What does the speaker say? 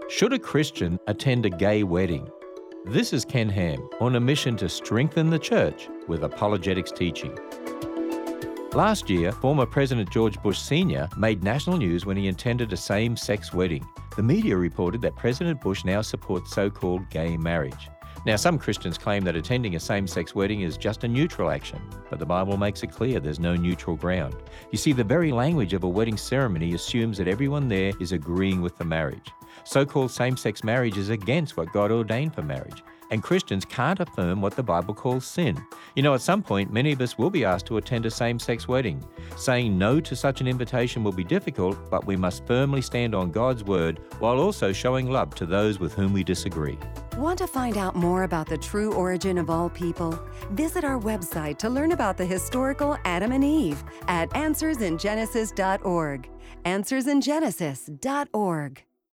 Should a Christian attend a gay wedding? This is Ken Ham on a mission to strengthen the church with apologetics teaching. Last year, former President George Bush Sr. made national news when he attended a same-sex wedding. The media reported that President Bush now supports so-called gay marriage. Now, some Christians claim that attending a same-sex wedding is just a neutral action, but the Bible makes it clear there's no neutral ground. You see, the very language of a wedding ceremony assumes that everyone there is agreeing with the marriage. So-called same-sex marriage is against what God ordained for marriage, and Christians can't affirm what the Bible calls sin. You know, at some point, many of us will be asked to attend a same-sex wedding. Saying no to such an invitation will be difficult, but we must firmly stand on God's word while also showing love to those with whom we disagree. Want to find out more about the true origin of all people? Visit our website to learn about the historical Adam and Eve at answersingenesis.org. answersingenesis.org.